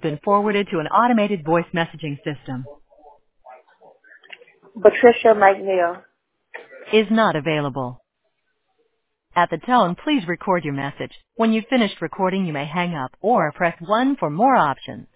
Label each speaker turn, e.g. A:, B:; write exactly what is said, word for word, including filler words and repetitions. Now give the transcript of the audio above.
A: been forwarded to an automated voice messaging system.
B: Patricia McNeil.
A: Is not available. At the tone, please record your message. When you've finished recording, you may hang up or press one for more options.